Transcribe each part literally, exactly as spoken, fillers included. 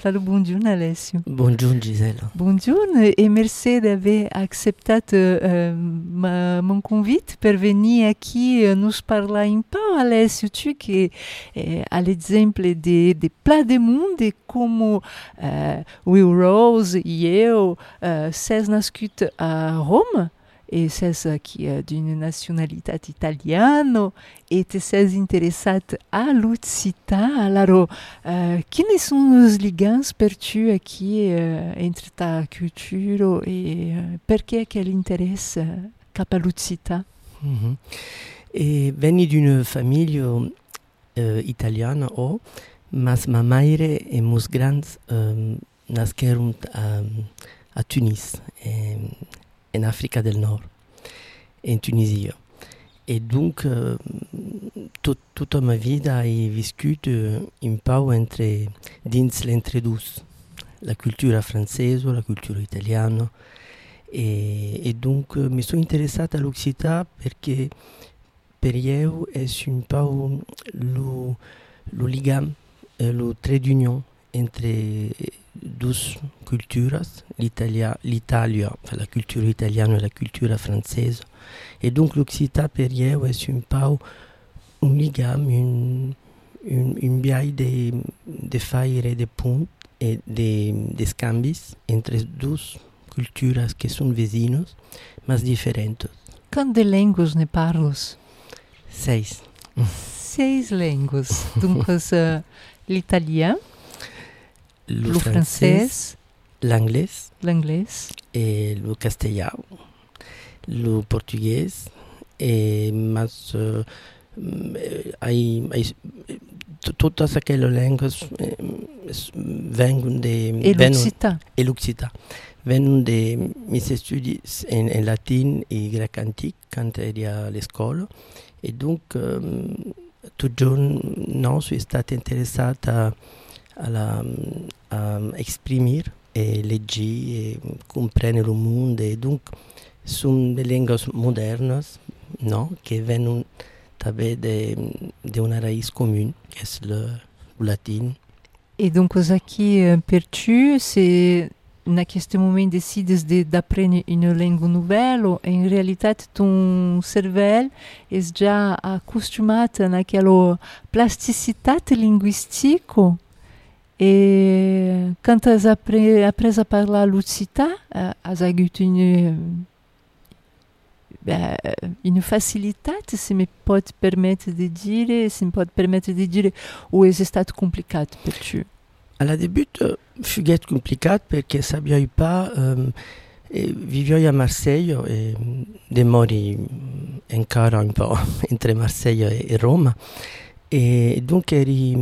Alors, bonjour Alessio. Bonjour Gisela. Bonjour et merci d'avoir accepté euh, ma, mon convite pour venir ici euh, nous parler un peu, Alessio, tu qui est à l'exemple des, des plats du monde et comme euh, Will Rose, io, euh, c'est nascut à Rome. Et c'est qui est d'une nationalité italienne et tu es intéressé à l'Uccita. Alors, euh, quels sont les liens pour toi qui euh, entre ta culture et euh, pourquoi quel intérêt euh, cap à l'Uccita? Mm-hmm. E venni d'une famiglia uh, italiana, oh, mas ma madre e mus grands um, nascerunt a, a Tunis, e, en Africa del Nord, en Tunisie. Et donc, euh, tout, toute ma vie, j'ai vécu un peu entre, dins l'entredus, la culture française, la culture italienne. Et, et donc, euh, mi sono interessato all'Occità perché per io è un po' lo, lo ligam, eh, lo trait d'union entre deux cultures, l'Italia, l'Italia, enfin, la culture italienne et la culture française. Et donc l'Occità per io è un po' un ligam, un, un, un biais de, de faire des ponts et des, des scambis entre deux cultures qui sont vecinos, mas diferentes. Quantas línguas ne parles? Seis. Seis línguas. Donc, uh, l'italien, le, le français, l'anglais, l'anglais et le castellano, le portugais, et mas uh, ai, ai, todas aquelas línguas vengono de... E l'Occità. E l'Occità. Vengono de mes études en, en latin et grec antique quand j'étais à l'école. Et donc, um, tout jeune, non, je suis intéressé à, à, la, à exprimer et lire et comprendre le monde. Et donc, ce sont des langues modernes, non, qui viennent d'une raíz commune, qui est le, le latin. Et donc, aqui, pour tu, c'est... Na questo momento decides de d'apprendre une langue nouvelle, en realidade ton cerveau est já acostumado naquela plasticidade linguística e quand tu as appris, appris à parler l'Occità, tu as eu une, une facilité, se me pode permettre de dire, se me pode permettre de dire, ou est stato complicato per tu? Alla début, euh, fut compliqué parce que sabioi pas euh, vivio a Marseille et demori ancora un po' entre Marseille et Rome et donc eri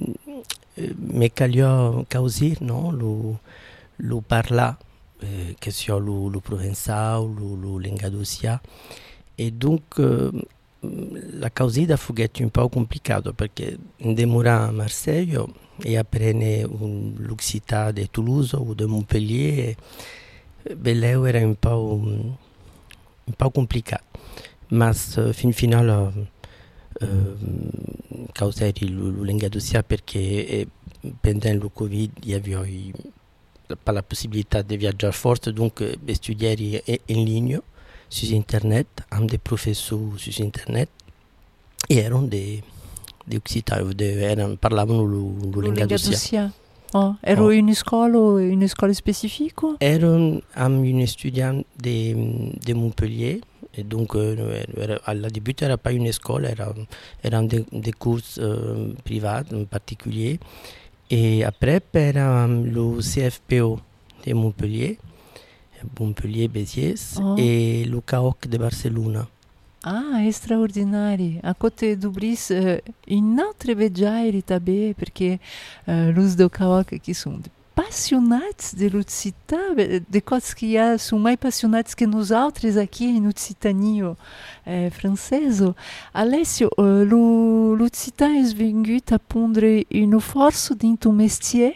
me calio causir no lo lo parla eh, che sia lo lo provençal lo lo lengadosia et donc euh, la causida fu un po' complicato perché demora a Marseille e apprene l'Occità di Toulouse o di Montpellier, Belleu era un po', un, un po' complicato, ma uh, fin finale uh, causai la linguadosia perché eh, pendant le Covid il y avait pas la possibilité de viaggiare forte, donc eh, studiare in ligne sur internet, avec des professeurs sur internet, et erano des di Occità, erano, parlavano la lingua d'Ossia. Oh, ero oh. in scuola, in scuola specifica? Ero un studiante di Montpellier, e dunque era, alla début era pas une scuola, era, erano des de cours uh, privati, in particolare, e après era lo C F P O di Montpellier, Montpellier-Béziers, oh. e lo C A O C di Barcellona. Ah, extraordinario. A côté du Brice, uh, une autre vegiaire também, perché uh, los do Caoca que são passionados de l'Occità, de coisas que há, são mais passionados que nós outros aqui no Occitania eh, francês. Alessio, uh, l'Occità è venuto a prendere una forza in tuo métier?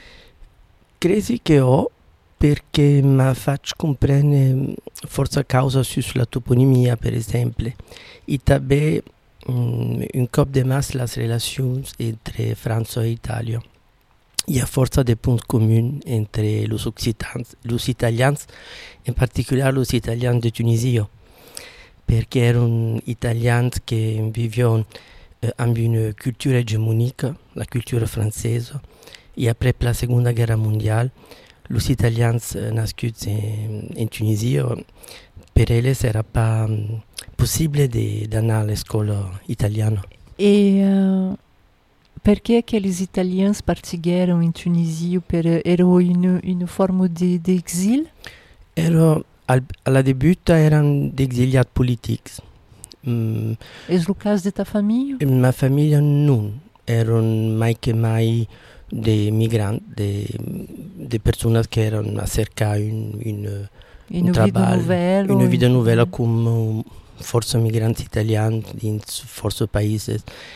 Credi che ho, perché mi faccio comprendere forza causa sulla toponimia, per esempio, e també um, un cop de mas les relacions entre França e Itàlia. il y a forza de punts communs entre los occitans, los italians, in particolare los italians de Tunisie, perché erano italiani che vivevano eh, amb une culture hégémonique, la culture française, et après la Seconda Guerra mondiale, los italians eh, nascuts in, in Tunisie, per elles era pas um, possibile d'anar a l'escola italiana. E uh, perché che gli italiani partigueram in Tunisie per era une, une forme di de, exil? Era, al, alla debut erano exiliati politici. Mm, è il caso di tua famiglia? Ma famiglia non, erano mai che mai dei migranti, delle persone che erano a cercare un, un, in un lavoro, nouvelle, una vita in... nuova come forse migranti italiani in forse paesi.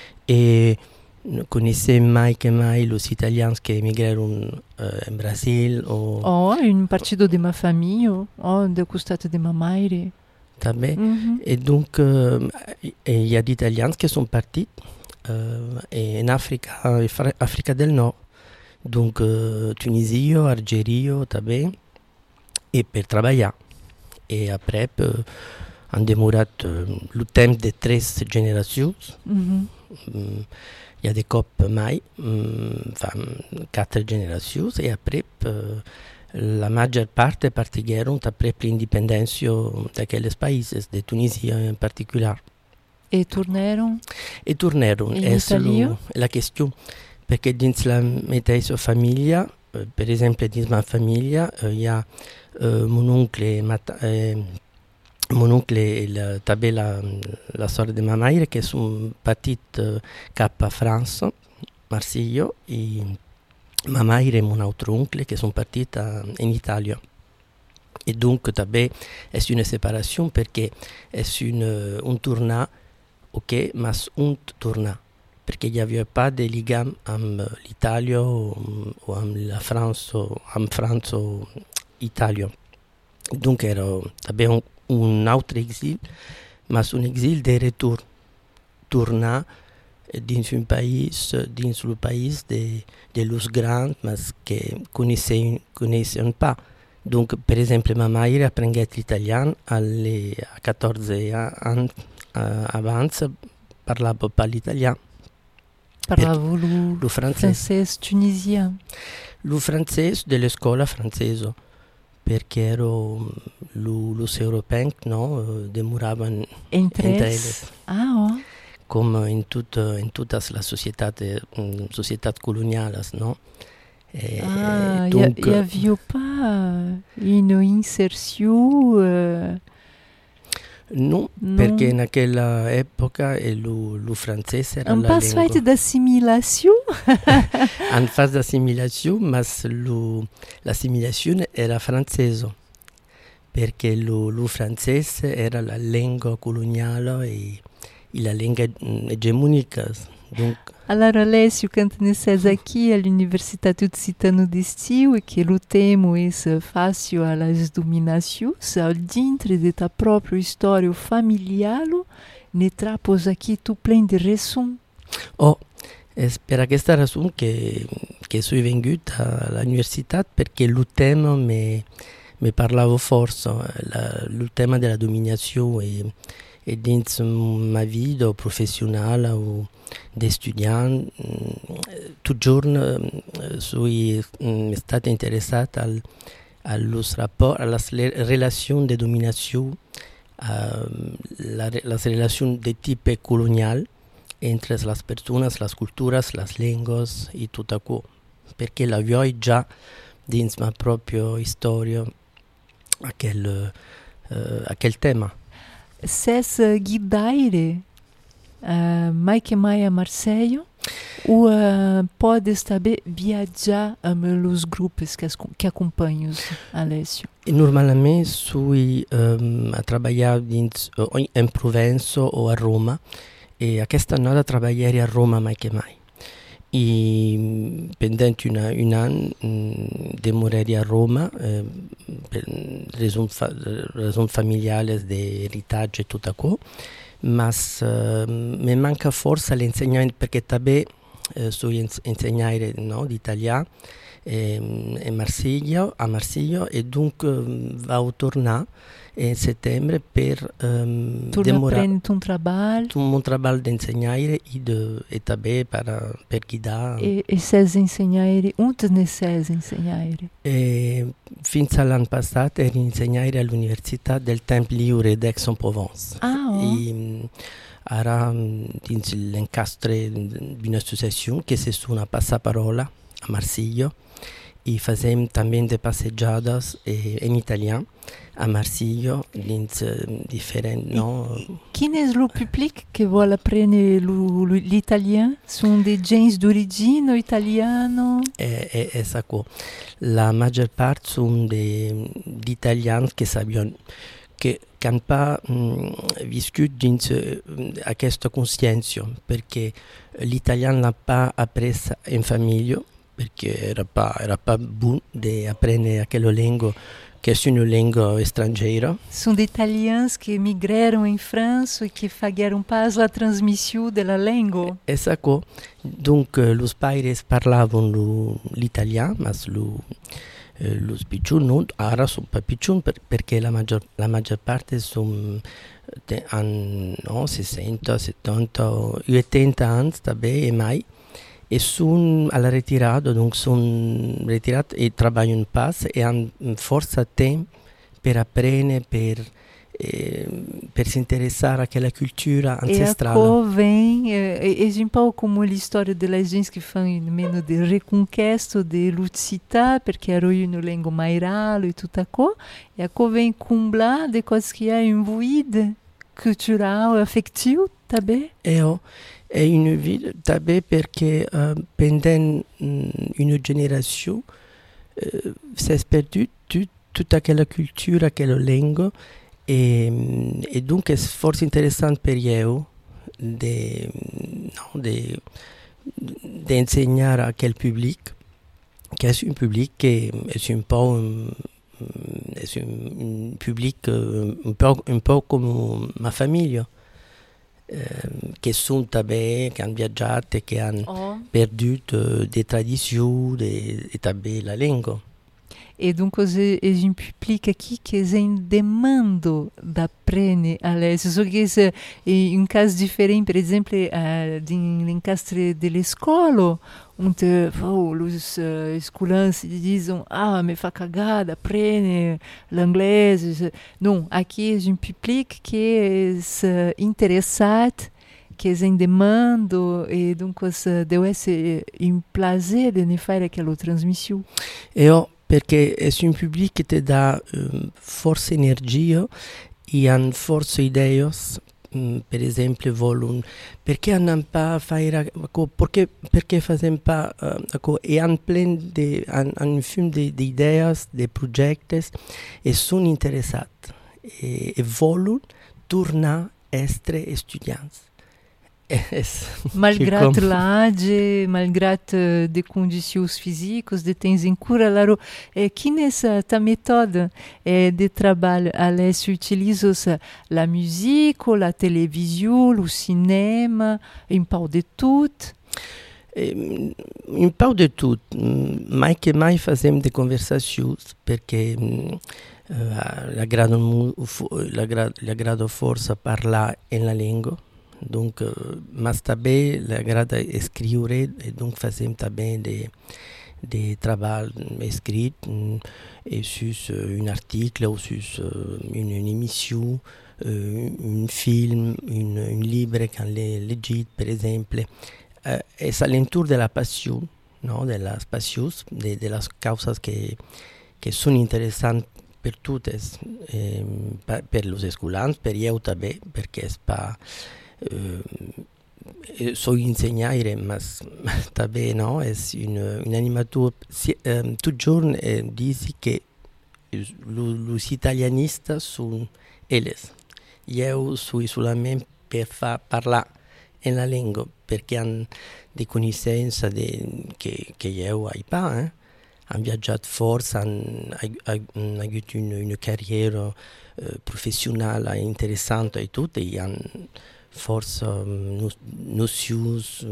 E conoscevo mai che mai gli italiani che emigrarono uh, in Brasile o... Oh, un partito di mia famiglia, oh, del costato di mia madre. Mm-hmm. Et donc, il euh, y a des Italiens qui sont partis euh, en Afrique, en Afrique du Nord, donc euh, Tunisie, Algérie, tabé, et pour travailler. Et après, euh, on demeuré euh, le temps de trois générations. Mm-hmm. Il y a des couples mai, enfin, quatre générations, et après, euh, la maggior parte partirono après l'indipendenza di quei paesi, di Tunisia in particolare. E tornarono? E tornarono, è la questione, perché dentro la mia famiglia, eh, per esempio dentro la mia famiglia, il eh, y a eh, mon oncle, mata, eh, mon oncle e la, la, la sorella di mia madre che sono partiti eh, cap a Francia, Marsiglia, e ma madre e mon altro oncle che sono partiti in Italia. E dunque també è una separazione perché è un, un tournat, ok, ma un tournat, perché il n'y avait pas de ligam amb l'Italia o, o amb la France o amb France o Italia. Dunque era també un, un altro exil, ma un exil de retour, tournat dins un país, dins le país de, de los grands, mais que connaissaient, connaissaient pas. Donc, per esempio, ma madre apprendait l'italien alle quatorze anni uh, avanti, parlava pas l'italien. Parlavo lo, lo francese tunisien. Lo francese della scuola francese, perché ero los europei, no, demoravano in tre. Ah, oh. Come in, tut, in tutte le società, società coloniali, no? Et ah, il n'y avait pas une insertion euh... Non, non, perché in quella epoca lo, lo francese era un la lingua. Un pas d'assimilation? Un pas d'assimilation, ma l'assimilazione era francese, perché lo, lo francese era la lingua coloniale e, e la lingua egemonica. Donc, allora Alessio, quando ne sei qui all'Università Tusitano di Stiu e che lo tema è facile alla dominazione, al dentro di ta propria storia familiare, ne trapos aqui tu plein di ragioni. Oh, è per questa ragione che, che sono venuta all'università, perché il tema mi, mi parlava forse, la, il tema della dominazione e, e dentro la vita professionale o di studianti, tutti i giorni sono stata interessata al, allo rapport, alla relazione di dominazione, alla relazione di tipo coloniale entre le persone, le culture, le lingue e tutto ciò, perché la vedo già dentro la propria storia a quel, uh, a quel tema. Ses guidare uh, mai che mai a Marseille o uh, pode também viajar amb os grupos que, que acompanham Alessio? Normalmente sou um, a trabalhar dentro, in Provenza o a Roma, e a questa annata a trabalhare a Roma mai che mai. E pendente una, un anno mh, demorare a Roma eh, per ragioni fa, ragion familiari di eritaggio e tutto ciò, ma uh, mi manca forse l'insegnamento perché també eh, su insegnare no, di italiano e, e Marsiglia, a Marsiglia e dunque va tornare in settembre per um, demorare un lavoro un lavoro di insegnare e també per, per guidare e, e sei insegnare dove ne sei insegnare? E fino all'anno passato ero insegnare all'Università del Temple Liure d'Aix-en-Provence ah, oh. e era dins l'incastre di un'associazione che si suona Passaparola a Marsiglia e facciamo anche delle passeggiate in italiano a Marsiglia dins differenti no? Chi è il pubblico che vuole apprendere l'italiano? Sono dei gens d'origine italiano? È, è, è sacco. La maggior parte sono degli italiani che sappiano che non pas mh, vissuto dins a questa coscienza perché l'italiano l'ha pas appreso in famiglia perché era pas era pas buono di apprendere quella lingua che è una lingua straniera. Sono degli italiani che migrarono in Francia e che facevano pas la trasmissione della lingua. Esatto. Dunque, i padri parlavano l'italiano, ma lo Eh, lo spiccione non, ora sono più piccini per, perché la maggior, la maggior parte sono hanno no, sessanta, settanta, ottanta anni e mai e sono alla ritirata, dunque sono ritirati e lavorano in pace e hanno forza tempo per apprendere, per eh, per si interessare a quella cultura ancestrale. E a vem, é, é um pouco como a história das gente que fazem meno de reconquista de Lucita, porque era uma língua mairalo e tudo aquilo, e a vem comblar de coisas que é envolvida, cultural, afetivo, também. É, é uma vida também porque uh, pendant uma geração uh, si è perduto tutta aquella cultura, aquella lingua. E, e dunque è forse interessante per io di no, insegnare a quel pubblico che è un pubblico che è un po' un, è un, un pubblico un po', un po' come una famiglia eh, che sono també, che hanno viaggiato che hanno oh. perduto le tradizioni e també la lingua. E dunque è un pubblico qui che è in demanda da apprendere all'estero. So che è un caso differente, per esempio, uh, nell'incastre delle scuole, dove oh, gli uh, scolanti dicono ah, mi fa cagare apprendere l'inglese. No, qui è un pubblico che è interessato, che è in demanda e dunque deve essere un piacere di fare quella trasmissione. Io perché è un pubblico che ti dà um, forse energia e hanno forse idee, um, per esempio, vogliono, perché hanno pas fare, perché, perché fanno pas, uh, e hanno pieno di, hanno un film di, di idee, di progetti e sono interessati e, e vogliono tornare a essere studianti. Malgrado l'age, malgrado de condições físicas, de tens em cura, laro, é que nessa ta méthode é de trabalho, aliás, utilizas la musique, la télévision, o cinema, um pouco de tudo. Un po' di tutto, mai che mai facciamo delle conversazioni perché uh, la grado, la grado, la grado forza parlare nella lingua. Donc, ma també l'agrada escriure e donc facem també des de travail écrits et sur un article ou sur une, une émission, un film, un, un livre qu'on legit, per esempio. Uh, è all'intorno della passione, no? Della spacios, de, de las causas que, que sono interessanti per tutte, eh, per, per los escolanti, per io també, perché è pa Uh, so insegnare, ma també no, è un, un animatore si, um, tutti i giorni eh, dice che gli italianisti sono elles. Io sono solamente per far parlare nella lingua perché hanno di conoscenze de, che, che io ho pas, eh? Hanno viaggiato forse, hanno, hanno avuto una, una carriera uh, professionale interessante e tutto, e hanno forse um, notions,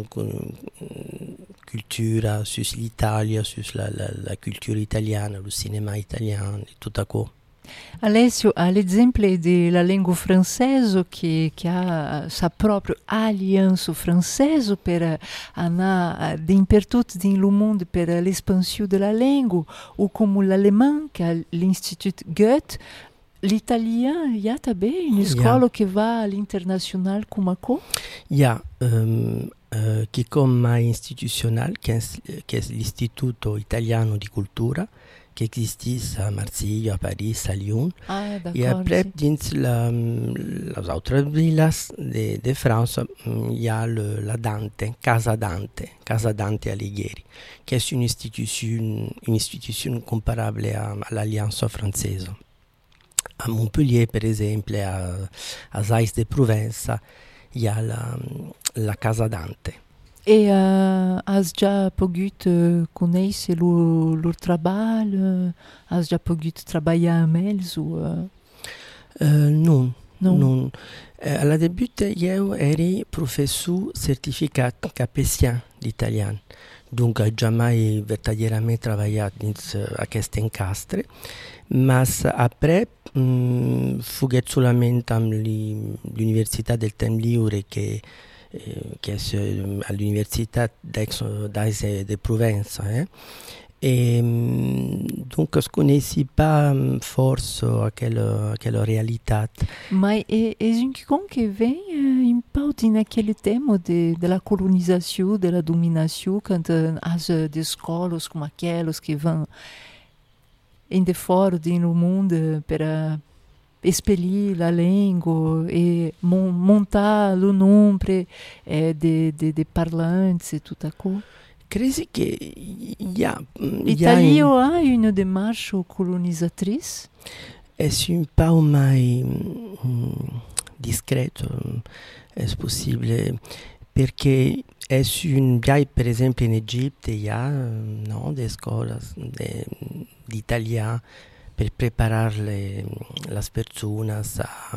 cultura sull'Italia, sulla la, la cultura italiana, il cinema italiano, e tutto questo. Alessio ha l'esempio della lingua francese che, che ha sa propria allianza francese per andare dappertutto nel mondo per l'espansione della lingua, o come l'allemano che ha l'Institut Goethe. L'italien, il y a també une scuola yeah. che va all'internazionale come quoi? Il y a um, uh, qui comme institutionnel, qui est, qui est l'Istituto Italiano di Cultura, qui existe à Marseille, à Paris, à Lyon. Ah, et après, sì. Dans la, les autres villes de, de France, il y a le, la Dante, Casa Dante, Casa Dante Alighieri, qui est une institution, une institution comparable à, à l'Alliance française. À Montpellier, per esempio, a, a Sais de Provenza, il y a la, la Casa Dante. E uh, has già potuto conoscere il loro lavoro? Has già potuto lavorare con loro? Uh? Uh, non. non. non. Uh, alla debut io ero professore certificato capessien d'italiano. Donc, j'ai jamais veramente travaillé dans queste incastre, ma après, um, fughet solamente all'Università del Temps Libre che eh, che è all'Università d'Aix de Provence. Eh? Et donc, je ne connaissais pas force à quelle, quelle réalité. Mais est-ce une qui vient un peu dans quel thème de, de la colonisation, de la domination, quand uh, as des écoles comme aquelas qui vont in de fora no mundo para expelir la lingua e mon, montar o nombre eh, de, de, de parlantes e tudo aquilo? Credi che il y a... L'Italie a une démarche colonisatrice? È un po' mai discreto, è possibile, perché è un... Per esempio in Egitto il y a no, delle scuole di italiano per preparare le persone a,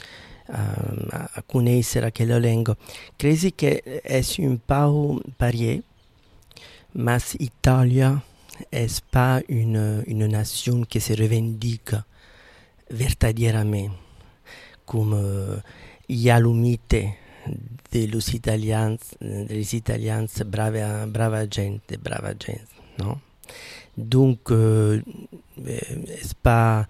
a, a conoscere quella lingua. Credi che è un po' parier. Mais l'Italie n'est pas une, une nation qui se revendique verdaderamente, comme euh, il y a le mythe de los italians, des Italiens, brava, brava gente, brava gente, non? Donc, euh, c'est pas,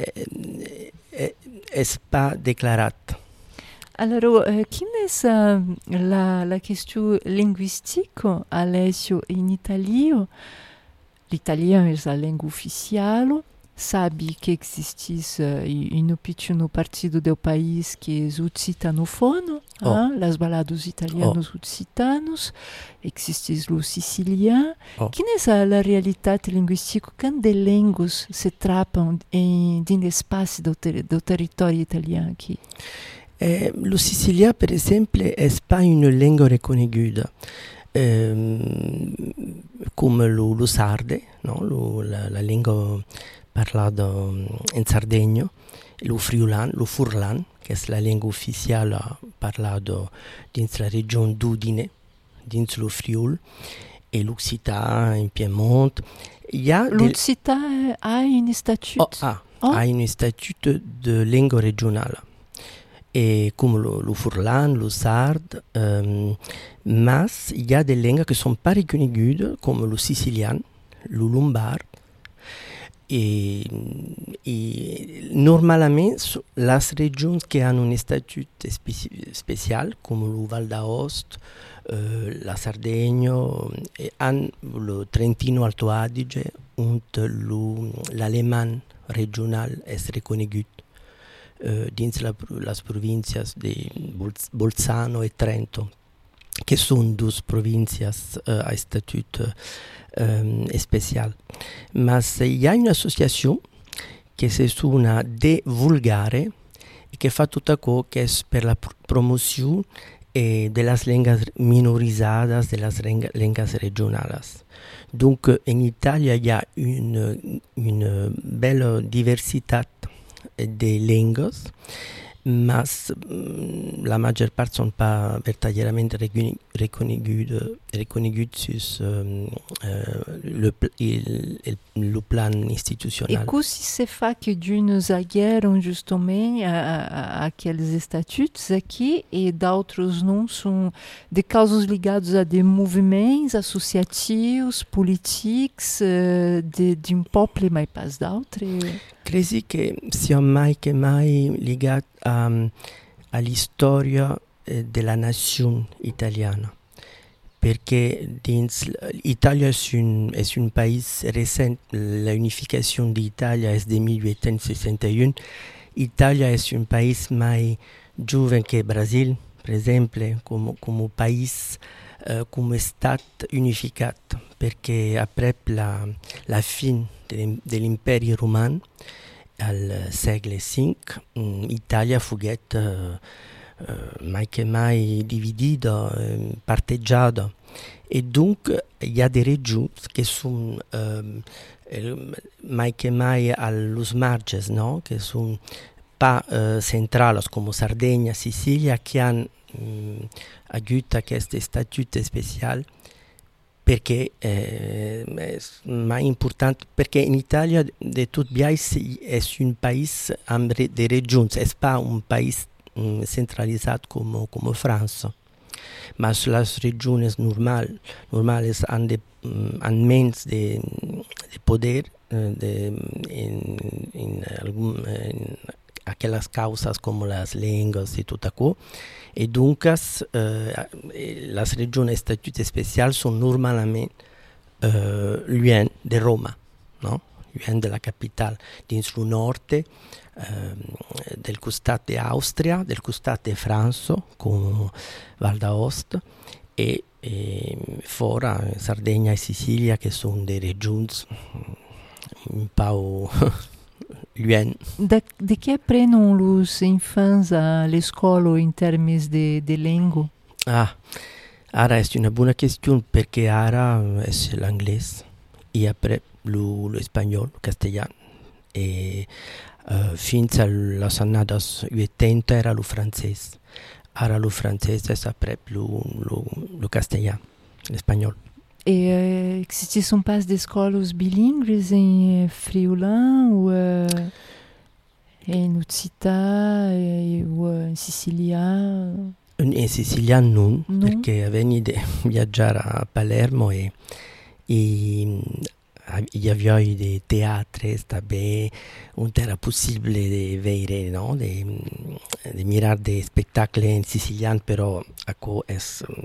c'est pas déclaré. Alors, euh, quelle est uh, la, la question linguistique, Alessio, in Italie? L'italien è la lingua ufficiale. Sabe che esiste uh, in un piccolo partito del paese che è occitanofono, oh. eh? Las baladas italianos oh. occitanos, existe lo siciliano. Oh. Quelle est la réalité linguistique quand des langues se trappano in, in l'espace del, ter- del territorio italiano? Qui? Eh, lo sicilien, per esempio, è pas une langue riconosciuta, eh, come lo, lo sarde, no? lo, la, la lingua parlata in Sardegno, lo friulan, lo furlan, che è la lingua ufficiale parlata dentro la regione d'Udine, dentro lo Friul, e l'Occità in Piemonte. L'Occità del... ha un statut? Oh, ah, oh. Ha un statut de lingua regionale. Et comme le, le furlan, le sard, euh, mais il y a des langues qui ne sont pas reconnues, comme le sicilien, le lombard. Et, et normalement, les régions qui ont un statut spéci- spécial, comme le Val d'Aoste, euh, la Sardaigne, et le Trentino Alto Adige, où l'allemand régional est reconnu. Uh, dins la, las provincias de Bolzano e Trento, che sono due province uh, a statut um, speciale. Ma il y a un'associazione che si suona De Vulgare e che fa tutto ciò che è per la pr- promozione e delle lingue minorizzate, delle lingue regionali. Donc in Italia il y a une, une belle diversità des langues, mas mm, la maggior parte sono pas verdaderamente riconosciuti su um, uh, le, il, il, le plan istituzionale. E così se fa che Giuno zagueram justamente a, a, aqueles estatutos aqui e d'altros não são de casos ligados a des movimentos associativos, políticos, uh, de, de um poble mais pas d'altri? Credi che sia mai che mai legato um, all'istoria eh, della nazione italiana, perché l'Italia è un, è un paese recente, la unificazione d'Italia è del milleottocentosessantuno, l'Italia è un paese mai giovane che il Brasile, per esempio, come, come paese, uh, come Stato unificato, perché après la, la fine dell'Imperio romano, al secolo cinque, l'Italia fu uh, uh, mai che mai dividita, uh, parteggiata, e dunque il y a des régions che sono uh, mai che mai allo marges, no? Che sono pas uh, centrali come Sardegna, Sicilia, che hanno um, avuto questo statuto speciale, perché eh, è mai importante, perché in Italia di tutti i paesi è un paese amb de regioni, è pas un paese um, centralizzato come, come Francia, ma le regioni normali normali hanno de, um, han meno di potere uh, de, in, in, in, in aquellas causas come le lingue e tutto ciò. E dunque eh, le regioni a statuto speciale sono normalmente eh, l'U N di Roma, no? l'U N della capitale, dentro il nord, eh, del costato di Austria, del costato di Francia, come Val d'Aosta, e, e fuori Sardegna e Sicilia, che sono delle regioni un po' l'U N. De, de que aprendem os infants à l'escola in termini de, de língua? Ah, ara è una buona questione, perché ara è l'inglese e après lo, lo spagnolo, lo castellano, e uh, fino alla annata ottanta era lo francese. Ara lo francese è après lo, lo, lo castellano, lo spagnolo. E uh, ci sono pas de escolas bilíngues em friulano ou uh, em occitano ou in siciliano? In siciliano non, non, perché veni di viaggiare a Palermo e, e gli avvioi dei teatri, stabè, non era possibile di vedere, no? di, di mirare dei spettacoli in siciliano, però ecco è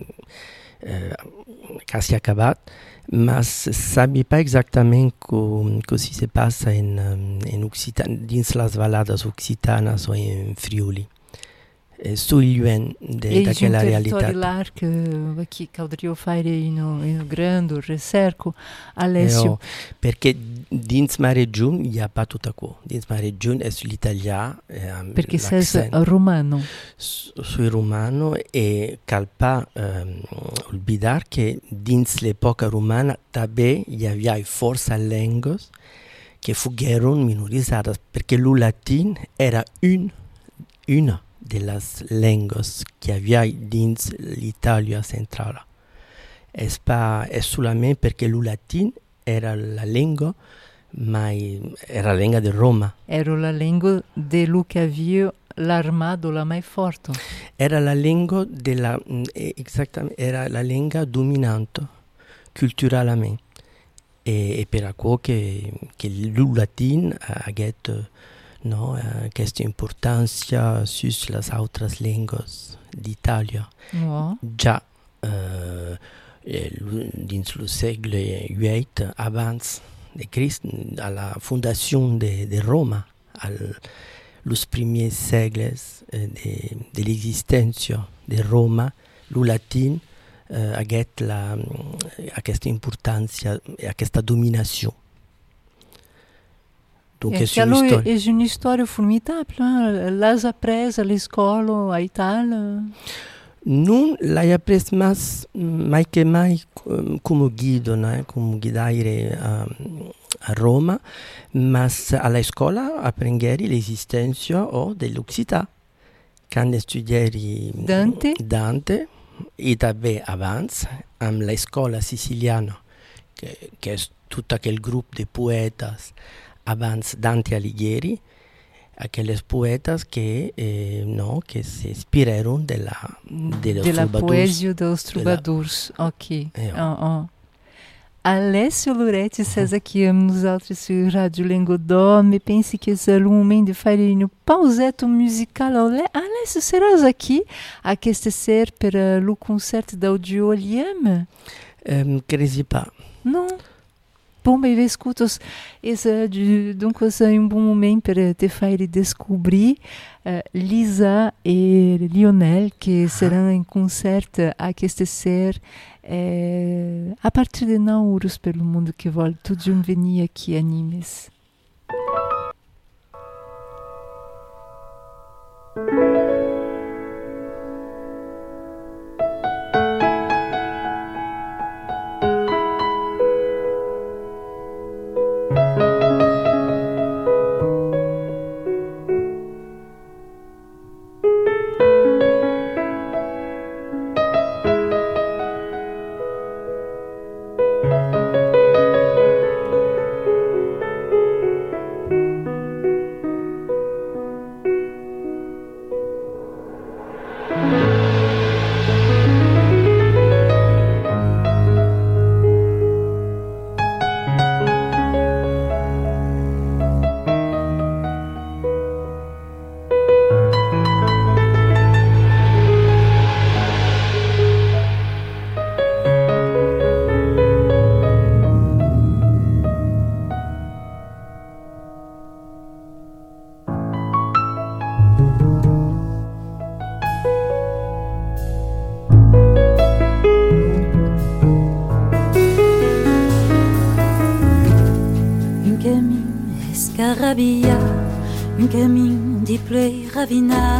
eh, quasi accabato, ma sabi pas esattamente co, così si passa in, in Occitania, dins las valadas occitanas o in Friuli. Eh, su il U N de, daquela realidade. E lá que aqui caldria fare in un grande recerco, Alessio. Eh, perché dins ma regione il y a pas tutto qua. Dins ma regione è l'italiano. Eh, perché sei romano. Su, sui romano e calpa um, olvidar che dins l'epoca romana també hi havia força lengues che fueron minorizzate, perché il latin era un, una delle lingue che havia dins l'Italia centrale. È, spa, è solamente perché il latin era la lingua, ma era la lingua di Roma. Era la lingua di lui che aveva l'armato la mai forte. Era la lingua della, esattamente, era la lingua dominante culturalmente. E, e per quello che, che il latin ha avuto no, uh, questa importanza sulle altre lingue d'Italia. No. Già uh, dentro il secolo ottavo, avanti di Cristo, alla fondazione di Roma, al los primi secoli eh, de, dell'esistenza di Roma, il latino eh, ha la, a questa importanza e a questa dominazione. Donc è una è una storia formidabile, l'hai appresa all'escola a Italia? Non l'hai appresa mai, mai che mai come guido, no? Come guidare a, a Roma, ma alla scuola apprendere l'esistenza oh, dell'Occità, quando studiai Dante, Dante e també abans amb la scuola siciliana, che, che è tutto quel gruppo di poetas abans Dante Alighieri, aquellos poetas que, eh, no, que se inspiraron de la, de los de la troubadours. poesia dos troubadours. La... Ok. É, oh, oh. Alessio Loretti says aqui nos altres Rádio Lengodó, me pense que é um homem de farinho pauseto musical. Alessio, serás aqui a este ser per le concert d'Audioliem? Um, crisi pas. Non. Bom, bem, escutos, esse, donc c'est un bon moment pour te faire découvrir uh, Lisa et Lionel, qui seront en concert à este ser eh, a partir de nove euros pelo mundo que vole. Tudo um venir aqui a Nimes. Scarabia, un camin di plei ravina,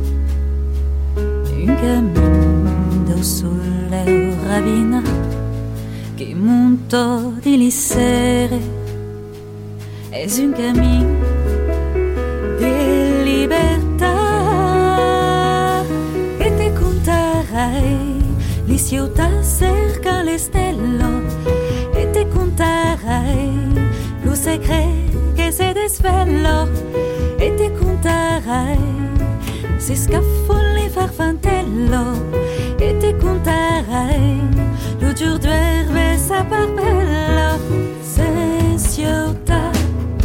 un camin do sole ravina, che monto di lissere, es un camin di libertà, e te contarai li città cerca le stelle, e te contarai lo segreto che se desvelo, e te contarai se scaffolle farfantello, e te contarai lo giur d'erbe sa barbello, sensiota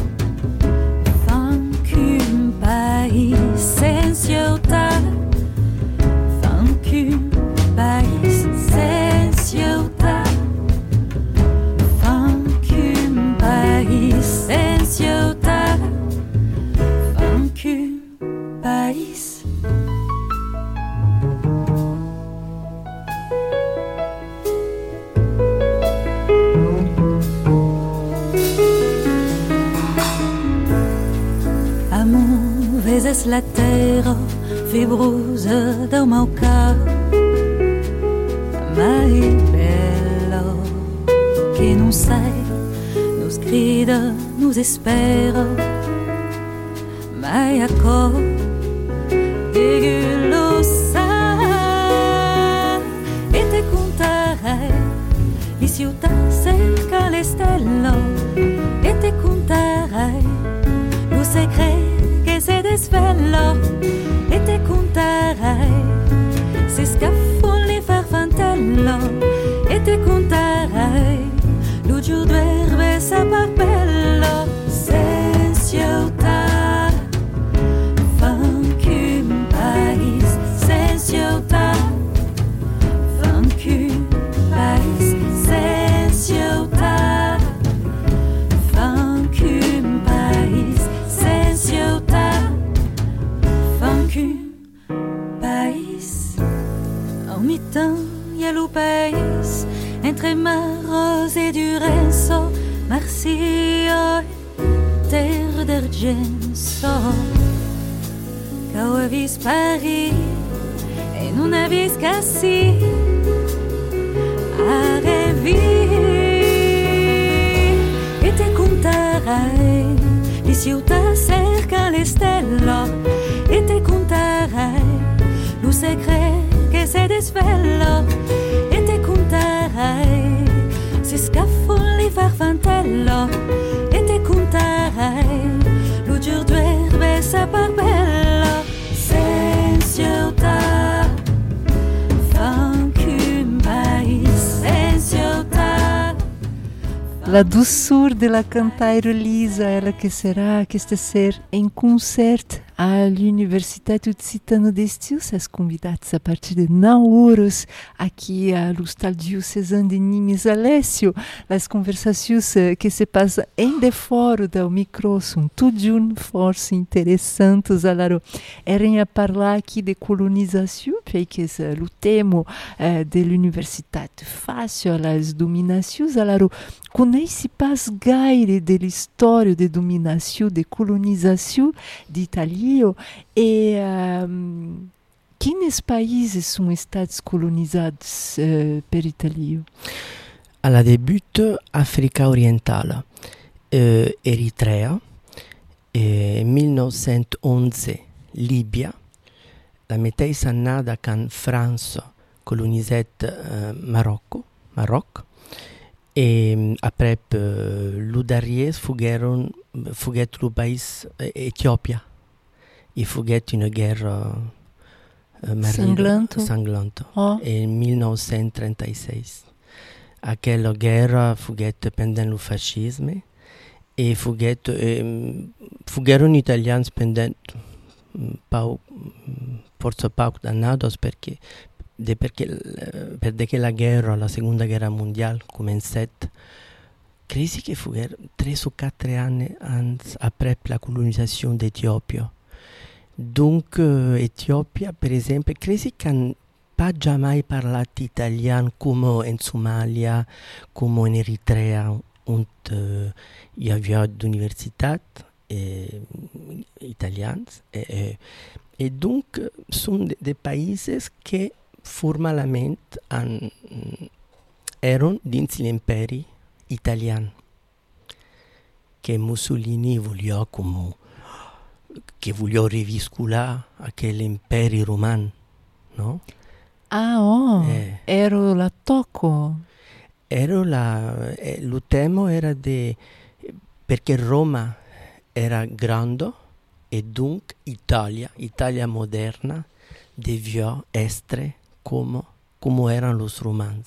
fan qu'un pays, sensiota fan qu'un pays, sensiota fan qu'un pays, sensiota fan qu'un pays. Amor, vezes la terra fibrosa do meu caro, mais bello que não sei, nos grida, nos espera, mai a cor digulosa, e te contarai li città cerca le stelle, e te contarai lo segreto che se desvelo, e te contarai se scaffolle farfantello, e te contarai lo giur d'erbe sa barbello, sensiota fan qu'un pays, sensiota fan qu'un pays, sensiota fan qu'un pays, sensiota fan qu'un pays. En mi-temps y'a lo pays entre Maros et du Renzo, Marsilio, terre d'argenzo, qu'au avis Paris et non avis Cassis, a revivre, et te contarai li città cerca le stelle, e te contarai segreto che si disvela e ti conterai se scaffolli farfantello e ti conterai l'uggiur d'erbe sa par bella senza ta fan qu'un país senza ta. La douceur de la cantaire Lisa, ela que será que este ser em concerto à l'Universitat Occitana d'Estiu, ses convidados a partir de nove horas aqui a l'Hostal Diocesano de Nimes Alessio. As conversações que se passam em de fora do micro são tudo força interessantes. Alaro, erem a falar aqui de colonização, porque é o tema eh, de l'Universitat fácil as dominações. Alaro, conhece pas gaire de l'história de dominação, de colonização de Itália. E um, quais países são estados colonizados uh, per Itália? À la début, Afrique orientale, euh, Érythrée, et mille neuf cent onze, Libye, la mateixa annada quand France colonisait euh, Marocco, Maroc, et après euh, l'Udaries fugueron, fuguet le pays euh, Éthiopia. Il fughet une guerre euh, marine sanglante, sanglante oh. en mille neuf cent trentaséis. Aquella guerra fughet pendant le fascisme e fughet eh, fugheron italians pendant pau, forse poco d'annados perché de perché perché la guerra, la seconda guerra mondiale cominciat. Crisi che fugheron tre o quattro anni après la colonisation d'Éthiopie. Donc, euh, Éthiopie, per esempio, crisi che non pas jamais parlato italiano come in Somalia, come in Eritrea, und euh, il y avait d'università eh, italiane. Et, eh, et donc, sono dei de paesi che formalmente han, erano dentro l'impero italiano, che Mussolini voleva come che voglio riviscolare a quell'impero romano, no? Ah, oh, eh. ero la tocco. Ero la, eh, il tema era di, perché Roma era grande e dunque Italia, Italia moderna, devia essere come, come erano i romani.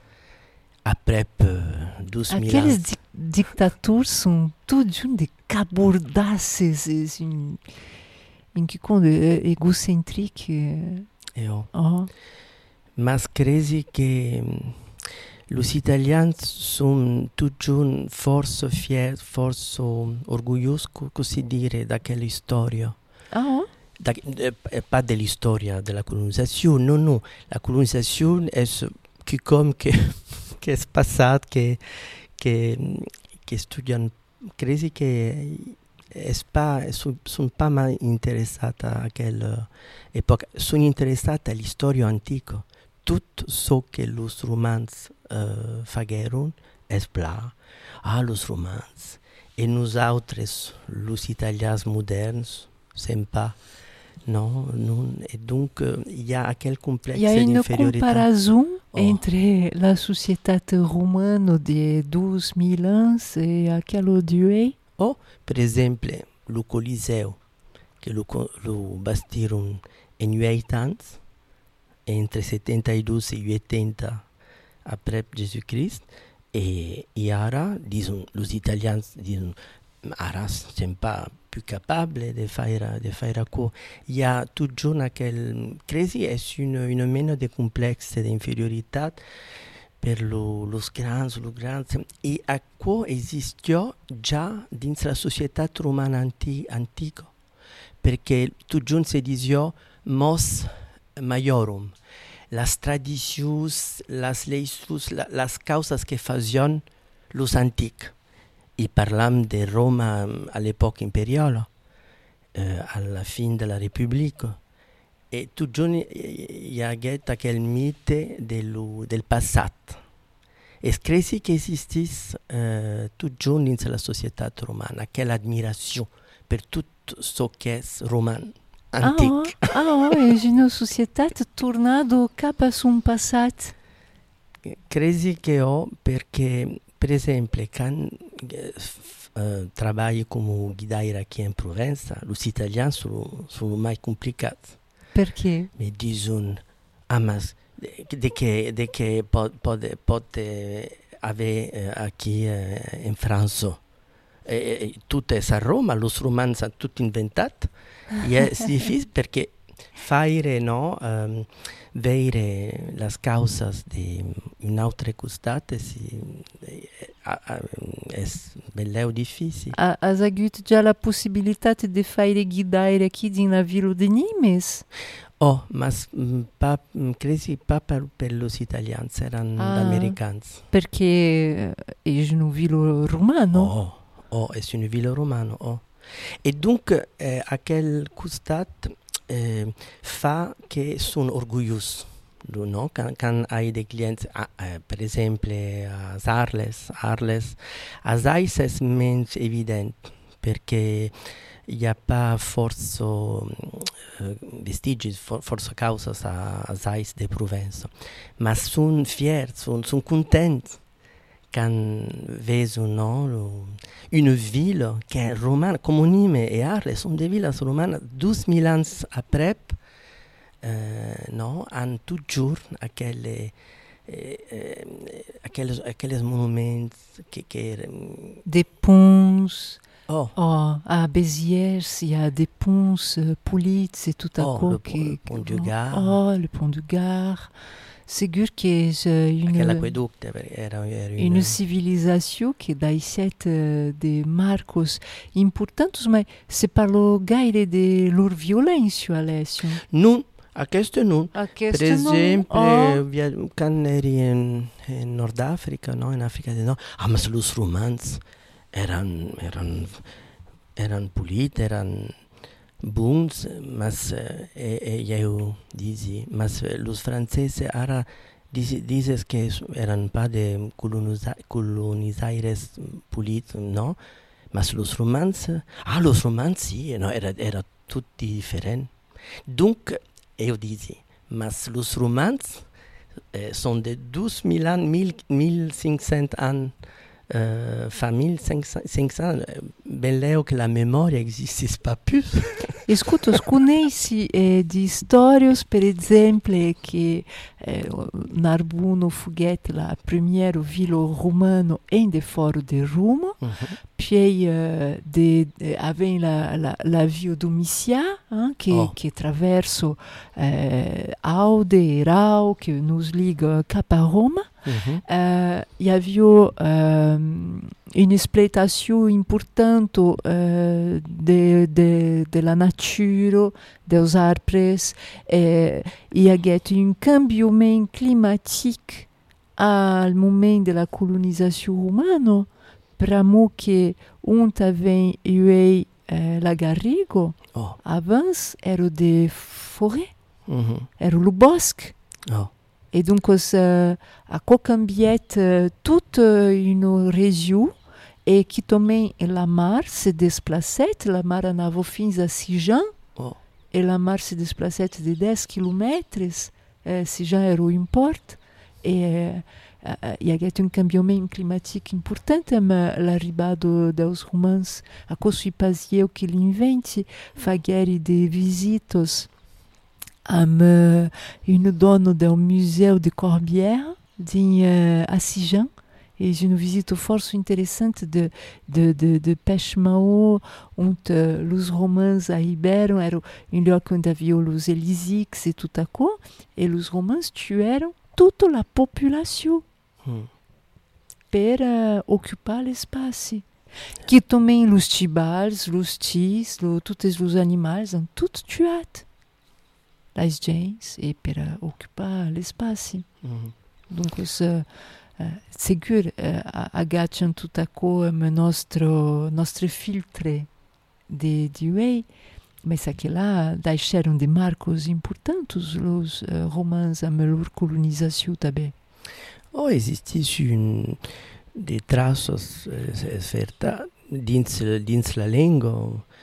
Après uh, duemila Aqueles di- dictatores são todos de cabordaces, assim, em que quando é egocentrique. Io. Oh. Mas credi che los italiani sono tutti forse fieri, forse orgogliosi, così dire, da quella storia. Ah, oh? Da, eh, pas de l'histoire de la colonisation, non, non. La colonisation est qui comme que, que è passato, che, che, che studiano, credi che sono son pas mai interessata a quella epoca, sono interessata alla storia antica. Tutto ciò che i romans uh, facerono è bla, ah, i romans, e noi altri, gli italiani moderni, sempre. Non, non, et donc il y a quel complexe d'infériorité. Il y a une comparaison oh. entre la société romaine de douze mille ans et à quelle durée? Oh, per esempio, le Coliseo, che lo, lo bastirono in huit ans, entre settantadue e ottanta après Jésus-Christ, e ora, disons, los italians dicono, ora siamo pas più capabili di fare, di fare quoi. Il y a toujours quel crisi è una, una meno di complexe di inferiorità per lo, los grands, lo grands, e a quoi esistò già dentro la società romana anti, antica, perché toujours si diceva mos maiorum, las tradiciones, las leyes, la, las causas que facían los antics. E parliamo di Roma all'epoca imperiale, eh, alla fine della Repubblica. E tutti i giorni il y a quel mito del, del passato. E credi che esistisse eh, tutti i giorni nella società romana, quell'ammirazione per tutto ciò che è romano. antic. Ah, oh, è una società tornata cap sul passato. Crisi che ho perché, per esempio, quando uh, lavoro come guidaire qui in Provenza, gli italiani sono, sono mai complicati. Perché? Mi dicono, ah, ma di che, di che potete pot avere uh, qui uh, in Francia? E, e, tutto è a Roma, lo romanzi sono tutti inventati. E è difficile perché fare, no, um, vedere le cause di un'altra costata si, è, è, è bello difficile. Ha, hai avuto già la possibilità di fare guidare qui nella villa di Nimes? Oh, ma pa, crisi pas per, per los italiani, erano ah, americani. Perché è una villa romana? Oh, oh, è una villa romana, oh. E dunque eh, a quel costato eh, fa che sono orgoglioso, no? Quando hai dei clienti, ah, eh, per esempio a Arles, Arles, a Sais è meno evidente perché il n'y a pas force euh, vestiges, for, force causes a, a Sais de Provenza. Ma sono fieri, sono son contenti quand vedo, no, una ville che è romana, come Nîmes e Arles, sono delle villes romane duemila anni après, eh, no, hanno toujours aquelle, eh, eh, aquelles, aquelles monuments che... che des ponts. Oh, oh à Béziers, il y a des ponts euh, pulits et tout à oh, coup. Le, qui, le pont du Gard. Oh, le pont du Gard. C'est sûr que c'est une, era, era une... une civilisation qui dai set uh, de marcos importantes, ma se parlo gaire de lor violência, Alessio. Non, a questo non. A per esempio, oh. via, quando eri in, in Nord Africa, no? In Africa del Nord, ah, ma los romanzi erano eran, eran puliti, erano bons, ma e, e io dici, ma los francesi era dices che erano pas de colonisa, colonizaires puliti, no? Ma los romanzi, ah, los romanzi, no, era, era tutti differenti. Dunque, io dici, ma los romanzi eh, sono di duemila anni, millecinquecento anni. Uh, fa millecinquecento, ben leo che la memoria esiste pas più. Escuta, conosci eh, di storie, per esempio, che eh, Narbonne Fughet, la prima villa romana in de foro de Roma, uh-huh. Poi eh, de, de, aveva la, la, la via Domitia, eh, che, oh. che attraverso eh, Aude e Rau, che nos liga cap a Roma. Uh-huh. Uh, il y avait uh, une exploitation importante uh, de, de, de la nature, des arbres, et il y a eu un changement climatique au moment de la colonisation romaine, pramo que on avait eu uh, la Garrigo, oh. Avant era des forêts, uh-huh. era le bosque. Oh. Et donc, euh, à Cocambiette, euh, toute euh, une région, et qui tombait la mar se déplaçait, la mar en avait fins à Sijan, oh. Et la mar se déplaçait de dix kilomètres, euh, Sijan era une porte, et euh, euh, il y a eu un changement climatique important, mais l'arrivée des Romains, à cause du pasio qui l'invente, fageri de visitos, am uh, une dona do museu de Corbière din, uh, a Sijan, e une visite forte interessante de, de, de, de Peshmao, onde uh, los romans arribaram, era um lugar onde havia os Elisiques e tudo a quoi, e os romans tuaram toute la population hmm. per uh, ocupar l'espace. Que também os chibals, os tis, lo, todos os animais, são tudo tuados. Les gens et pour uh, occuper l'espace. Mm-hmm. Donc, uh, uh, sigur, uh, agacciano tutto a come nostro, nostro filtre de, de whey, mais ça que là, c'erano des marcos importantes, los uh, romans a leur colonisation também. Oh, existe une, des traces, euh, certa, dins, dins la lingua,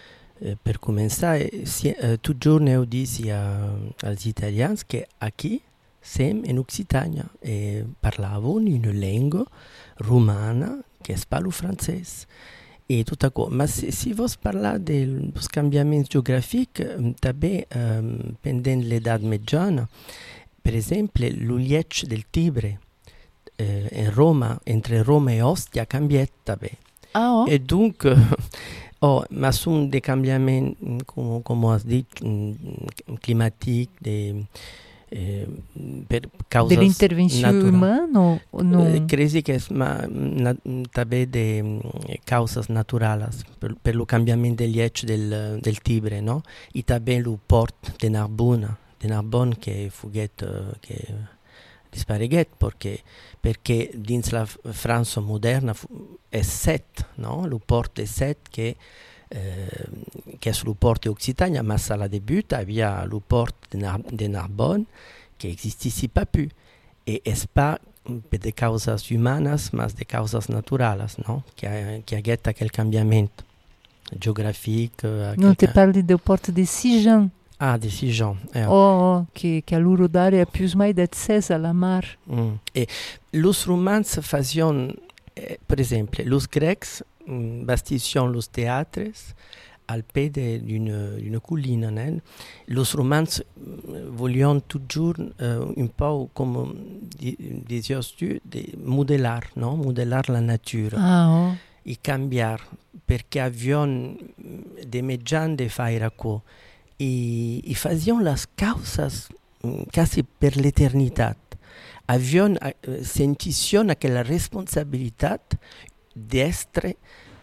eh, per cominciare, si, eh, tutti i giorni io dico agli italiani che qui siamo in Occitania e parlavano una lingua romana che parla francese. E tutta cosa. Ma se si vuole parlare del cambiamento geografico, també, um, pendent l'età mediana, per esempio, l'Uliec del Tibre, eh, in Roma, entre Roma e Ostia, cambietta. Ah, oh. E dunque, oh, ma sono dei cambiamenti, come, come ho detto, climatici, dei, eh, per cause dell'intervenzione umana o no? Eh, credo che ma na, també de cause naturali per, per il cambiamento degli ecci del, del Tibre, no? E també il port di Narbona, di Narbonne che fughet che dispareghet perché perché dins la Francia moderna è set, no? Il port è set che eh, che è sul porto di Occitania, ma alla debut aveva il porto di Nar- Narbonne che esistisse pas più e è pas per le cause umane ma per cause naturali, no? Che che ha getta quel cambiamento geografico. Non ti parli del porto di Sijan? Ah, di Sijan. Eh. Oh, che, che a loro dare è più mai d'accesa alla mar. Mm. E los romans facevano, eh, per esempio, los grecs mm, bastission los teatres al piede d'una, d'una collina. Né? Los romans mm, volevano toujours uh, un po' come dizios tu, di modellar, no? Modellar la natura ah, oh. E cambiare, perché avevano dei mezzi di fare questo. E, e facevano le cause quasi per l'eternità. Avevano eh, sentito quella responsabilità di essere,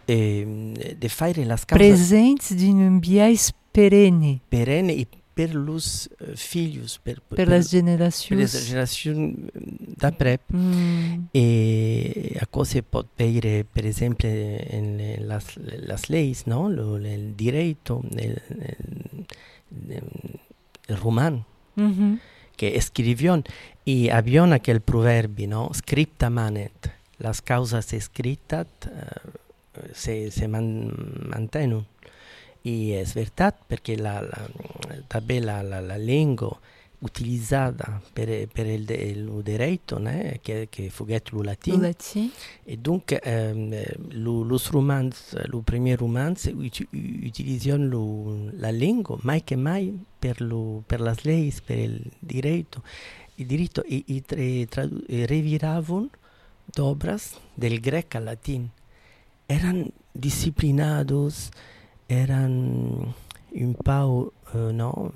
eh, di fare le cause presenti di un biais perenne. Perenne e per los uh, figli, per, per, per le generazioni. Per le generazioni d'après. Mm. E a cosa si può vedere, per esempio, in las, las leis, no? Lo, il diritto, il, il, il romano, mm-hmm. che scrivevano e avevano quel proverbio, no? Scripta manet, le cause scritte uh, si, si man, mantengono. E è vero perché la, la, la, la, la lingua utilizzata per, per il, il diritto, né, che, che fu il latino, e dunque ehm, lo, lo romanzo, il primo romanzo ut, utilizzano la lingua mai che mai per, lo, per le leggi, per il diritto, il diritto e, e, e, tradu- e reviravano d'obras del greco al latino. Erano disciplinados, erano un po' uh, no,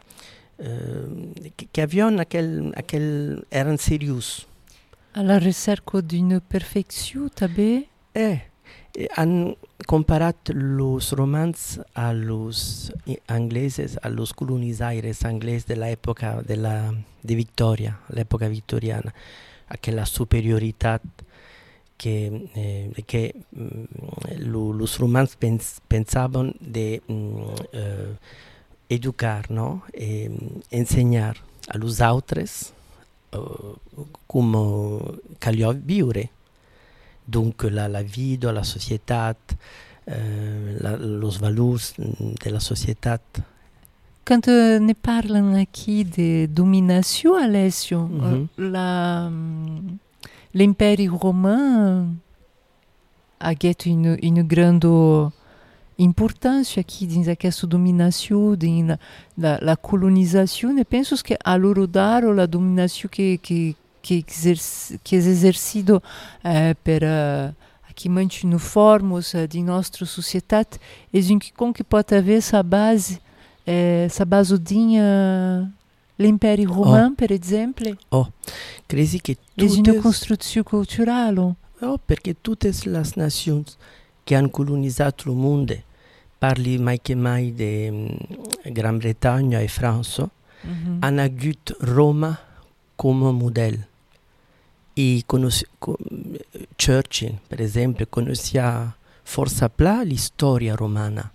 uh, che, che avevano aquel, aquel, erano seriosi. Alla ricerca di una perfezione, tabè? Eh, hanno comparato los romanzi a los ingleses, a los colonizadores ingleses dell'epoca della, di Vittoria, l'epoca vittoriana, a quella superiorità che, eh, che mh, lo, los romanzi pens, pensavano di eh, educare, no? E insegnare a los autres uh, come cagliò vivere. Dunque la, la vita, la società, eh, la, los valori della società. Quando ne parlano qui di dominazione, Alessio, Mm-hmm. la... l'impero romain ha avuto una, una grande importanza qui in questa dominazione, in la, la colonizzazione. Penso che a loro dare la dominazione che, che, che, eserc- che è esercita eh, per uh, chi mantiene forme di nostra società e con che può avere sa base, eh, sa base di uh, l'impero romain, oh. per esempio. Oh, credi che è una costruzione culturale. Oh, perché tutte le nazioni che hanno colonizzato il mondo, parli mai che mai di um, Gran Bretagna e Francia, mm-hmm. hanno avuto Roma come modello. E conosce, con, Churchill, per esempio, conosceva forse più la storia romana.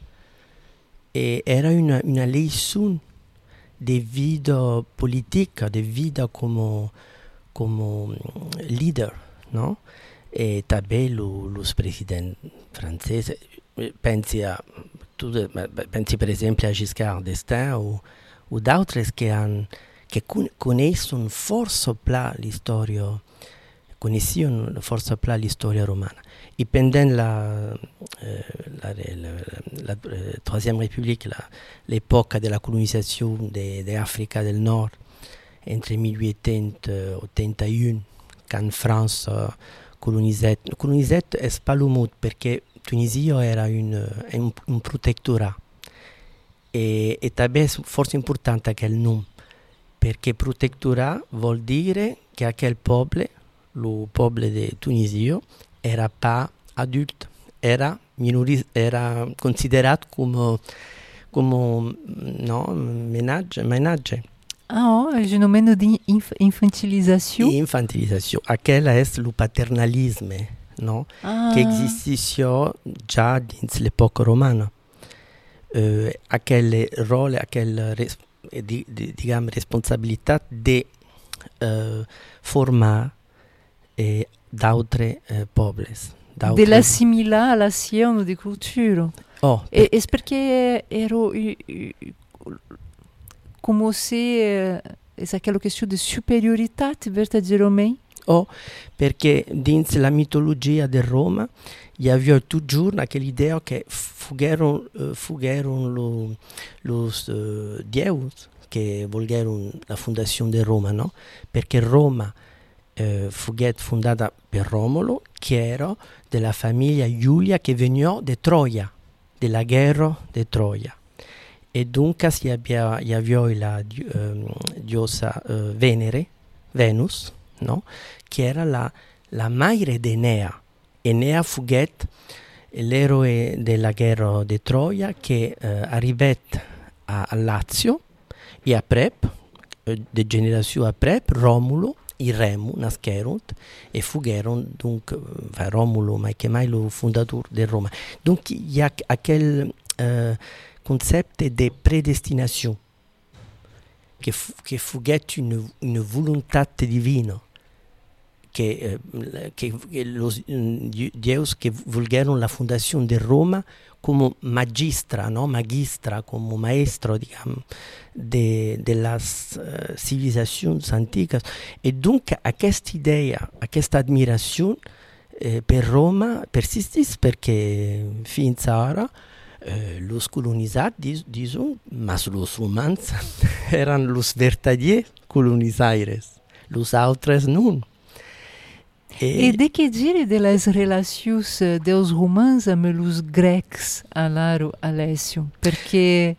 E era una, una lezione di vita politica, di vita come, come leader, no? E també lo, los presidenti francesi, pensi a tu, pensi per esempio a Giscard d'Estaing o, o d'autres che, han, che con, conoscono forse pla l'istoria, conoscono forse pla l'istoria romana. Et pendant la, euh, la, la, la, la Troisième République, la, l'époque de la colonisation de, de l'Afrique del Nord, entre mille huit cent ottanta-un, quand France uh, colonisait, colonisait est pas le mot, perché Tunisia era un, un, un protectorat. E, e també è forse importante aquel nom, perché protectorat vuol dire che aquel popolo, il popolo di Tunisia, era pas adulte, era, minoris, era considerato come, come no, menage, menage. Ah, oh, un phénomène d'infantilisation. Infantilisation. Aquel est le paternalisme, no? Ah. Che esistia già dans l'epoca romana. Uh, aquel role, aquel res, di, di, diciamo, responsabilità di uh, formare eh, d'autres uh, popoli. De l'assimilar à la sienne de culture. Oh, e, è perché ero come se è quella questione di superiorità veramente? Oh, perché dentro la mitologia di Roma il y avait toujours quell'idea che fugherono uh, fugheron los uh, dieus che volevano la fondazione di Roma, no? Perché Roma uh, fu fondata per Romolo, che era della famiglia Giulia che veniva da Troia, della guerra di Troia. E dunque si aveva, si aveva la uh, diosa uh, Venere, Venus, no? Che era la, la madre di Enea. Enea fu l'eroe della guerra di Troia che uh, arrivò a, a Lazio e a Prep, uh, de generazione a Prep, Romulo e Remu nascerono e fugherono dunque uh, Romulo, ma che mai lo fondatore di Roma. Dunque il y a quel uh, concetto di predestinazione che, fu, che fughe una, una volontà divina. Che, eh, che, che los dios che volevano la fondazione di Roma come magistra, no? Magistra, come maestro, diciamo, de, de las uh, civilizazioni antiche. E dunque a questa idea, a questa ammirazione eh, per Roma persiste perché fin ora eh, los colonizzati dicono, ma los romans erano los vertadiers colonizaires, los altres non. E, e de que dire das relações dos romanos com os gregos, Alaro, Alessio? Porque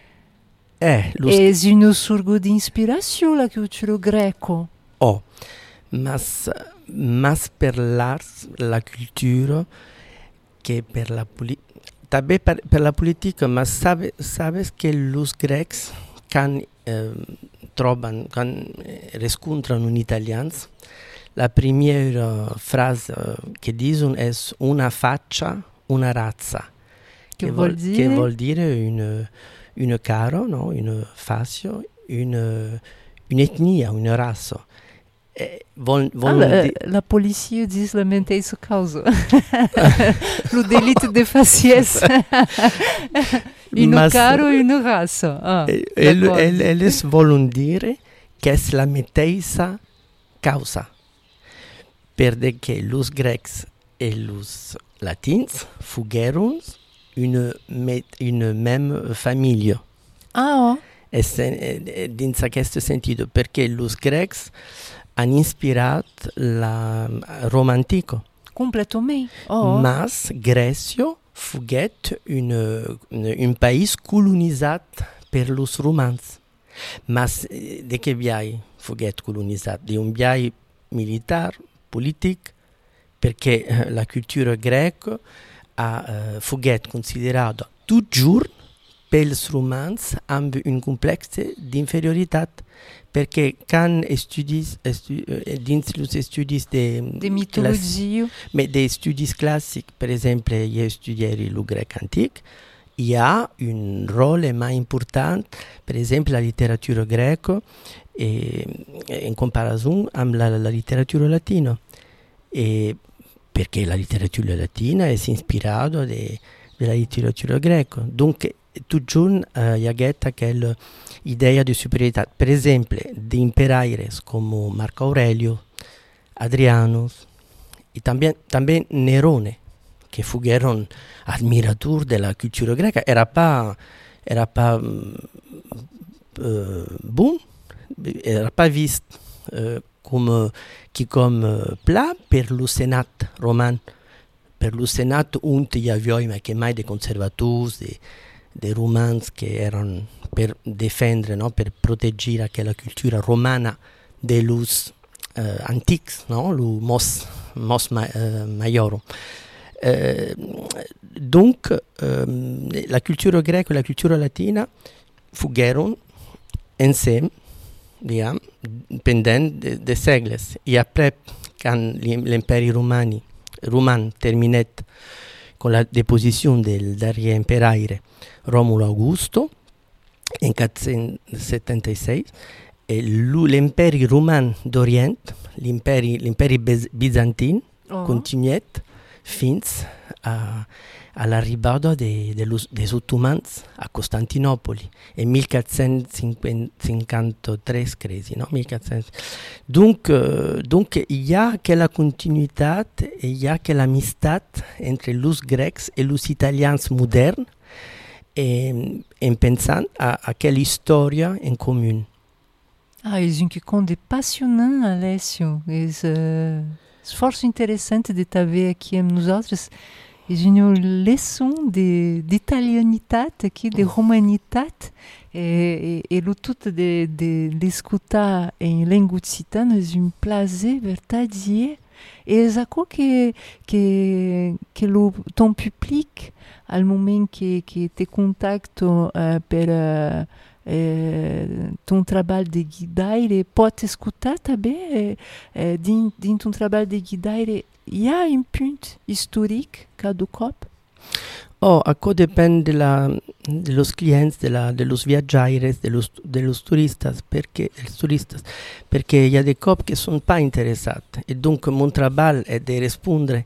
eh, é um surgo de inspiração la cultura greco. Oh, mas, mas per l'art, la cultura, che per la politica, també per, per la politica, ma sabe, sabes che los grecs, quan eh, troben, quan riscontrano un italians, la prima frase che dicono è una faccia, una razza. Che, che vuol dire? Che vuol dire une, une caro, no? Une faccia, une, un'etnia, una razza. Eh, vol, vol ah, la, di- la polizia dice la stessa cosa. Lo delitto di faciès. Une caro e una razza. Ah, Elles vogliono dire che è la stessa causa. Perché los grecs e los latins fugherono una, una même famiglia. Ah, oh. E se, in questo senso, perché los grecs hanno ispirato la Roma antica. Completamente. Oh. Mas Grecia fu un, un paese colonizzato per los romans. Mas di che viai fu colonizzato? Di un viai militare, politico, perché uh, la cultura greca ha uh, fu considerata toujours per i romans amb un complesso di inferiorità, perché quand studi stu, uh, dins los studi de, de mitologia, ma dei studi classici, per esempio io studiai il greco antico, il y a un ruolo molto importante, per esempio la letteratura greca e, in comparazione con la, la letteratura latina. E perché la letteratura latina è ispirata della letteratura greca. Dunque, tutto uh, y ha quella idea di superiorità. Per esempio, di imperaires come Marco Aurelio, Adrianus e también, también Nerone, che fueron admiradores della cultura greca. Era pas, era pas uh, bon, era pas visto uh, come, qui comme uh, plat per lo Senat roman. Per lo Senat, unt y aveva che mai dei conservatori, dei, dei romans che erano per difendere, no? Per proteggere quella cultura romana degli uh, antichi, no? Lo mos, mos ma, uh, maioro. Uh, donc, um, la cultura greca e la cultura latina furono insieme, diciamo, pendant de, de segles. E après, quand l'impero romani roman terminé con la deposizione del dernier imperaire Romulo Augusto in quattrocentosettantasei, e l'impero romano d'Orient, l'impero bizantino, oh. Continuò fino all'arrivo dei ottomani a Costantinopoli nel millequattrocentocinquantatré, credi, no? millequattrocento. Donc, donc, il y a quella continuità e il y a quella amistà entre los grecs e los italians moderni, e, e pensando a, a quella storia in comune. Ah, è un conto passionnant, Alessio. È uh, forse interessante di avere aqui com nós. É uma lição de, de italianidade aqui, de romanidade, e, e, e o tudo de, de, de escutar em língua occitana é um prazer verdadeiro. E é isso que, que, que o ton public, ao momento que, que te contacto uh, per uh, uh, ton trabalho de guidaire, pode escutar também, uh, din, din ton trabalho de guidaire, il y a un punto historique cada cop? Oh, acá depende de, la, de los clientes, de, la, de los viajaires, de los, de los turistas, perché, los turistas, perché il y a des cop che sono pas interessati. E dunque mon trabalho è di rispondere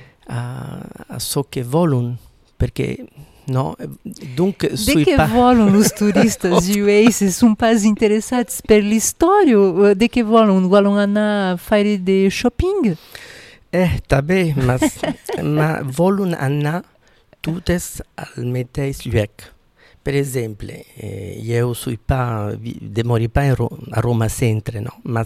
a, a ciò che vogliono, perché no, dunque de che pa- vogliono os turistas e se sono pas interessati per l'istoria, de che vogliono? Vogliono andare a fare de shopping? Eh, també, ma, ma volen anar totes al mateix lloc. Per exemple, eh, jo soy pa, demori pa a Roma centre, no? Ma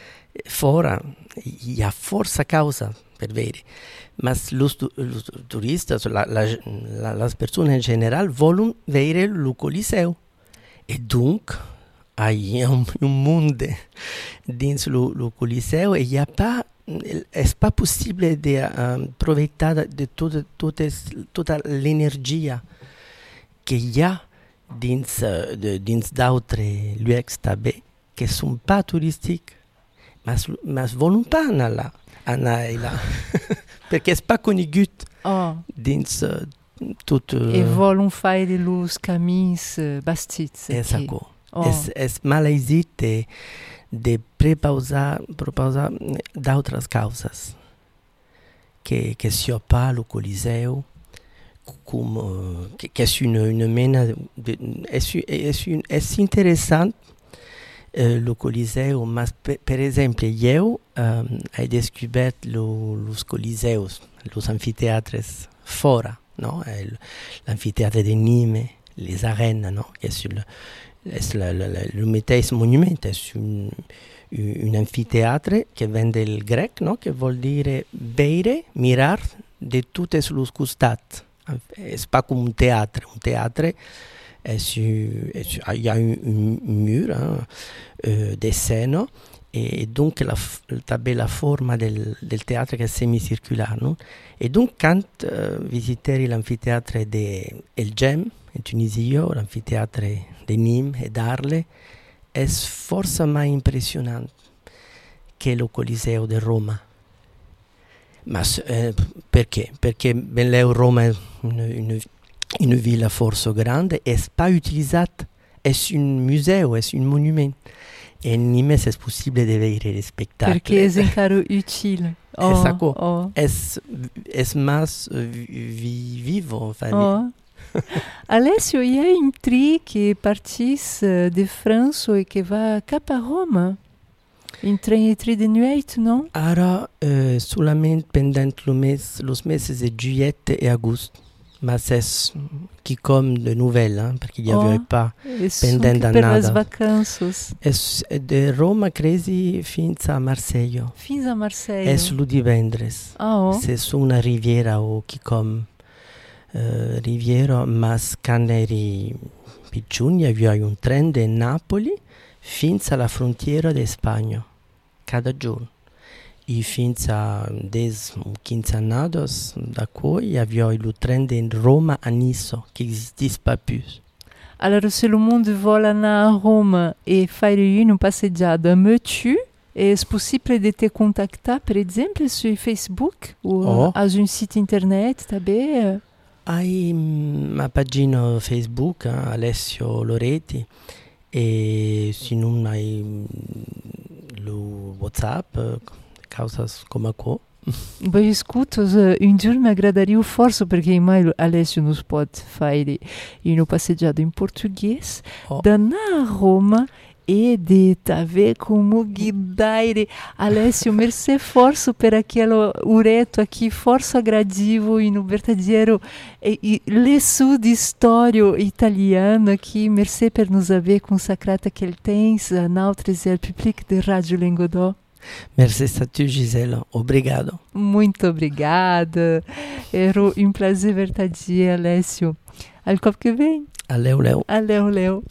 fora hi ha força causa per vedere. Ma los, los turistas, la, la, la, les persones en general volen vedere il Coliseu. E donc, hi ha un, un món dins il Coliseu e hi ha pa è pas possibile di uh, approfittare di tutta, tutta, tutta l'energia che hi ha dins, uh, de, dins d'altres llocs també che sono pas turistici, ma, ma vogliono pas anar là, anar là perché è pas conegut oh. dins uh, tot... Uh, e vogliono fare i cammins uh, bastiti. Esatto. Oh. È malaisito e de prepausar, prepausar d'altres causes que, que sia pas le Coliseu com, uh, que, que és una, una mena de, de, és, és, un, és interessant uh, le Coliseu, mas per, per exemple jo um, he descobert lo, los Coliseus, los anfiteatres fora, no? El, l'anfiteatre de Nîmes, les arènes, no? Que és le, es la, la, la, il mateix monument, és un, un anfiteatre che viene del grec, no? Che vuol dire veire, mirar de tutti los costats. És pas com un teatre. Un teatre és, és, hi ha un, un mur hein, euh, d'escena e donc la, també la forma del, del teatre che è semicircolare. No? E donc quand uh, visiteri l'anfiteatre de El Gem, in Tunisia, l'anfiteatre de Nîmes e d'Arles, è forse mai impressionante che il Coliseo di Roma. Ma eh, perché? Perché Belleu Roma è una, una, una villa forse grande e è pas utilizzata, è un museo, è un monument. e in Nimes è possibile di vedere gli spettacoli. Perché è caro utile. Oh, Esatto. oh. È más vi, vivo. Oh. Alessio, il y a une tri qui partisse de France et qui va cap à Rome. In treni tri de nuit, non? Ara uh, solamente pendant lo mes, los meses de juillet e agosto. Ma c'est qui comme de nouvelles, hein, parce qu'il n'y avait oh. pas E pendant per nada. las vacances. E de Roma cresi fins a Marseille. Fins a Marseille. È lo divendres. Ah, oh. C'est su una riviera o chi com uh, riviera, ma caneri picciuni aveva un tren da Napoli fins alla frontiera di Spagna, cada giorno. E fins a dez o quinze annados da qui aveva il tren da Roma a Nice, che n'existe pas plus. Alors, se le monde vuole andare a Roma e fare una passeggiata, me tu? È possibile di te contattare, per esempio, su Facebook o Oh. a un sito internet, tabè? Hai una pagina Facebook, eh, Alessio Loretti, e se non hai mm, lo WhatsApp, eh, cosas come qua. Beh, scuto, un giorno mi aggradaria forse perché mai Alessio non può fare una passeggiata in portoghese, Oh. da andare a Roma e di avere come guidare Alessio, merci forse per aquele ureto aqui, forse aggradivo in un verdadeiro e, e leçon di storia italiana aqui, merci per nos aver consacrado aquele tens n'altres el public de Radio Lengodó. Merci a tu, Gisela. Obrigado. Muito obrigada. Era um prazer verdadeiro, Alessio. Al cop que vem. Aleu, leu. Aleu, leu.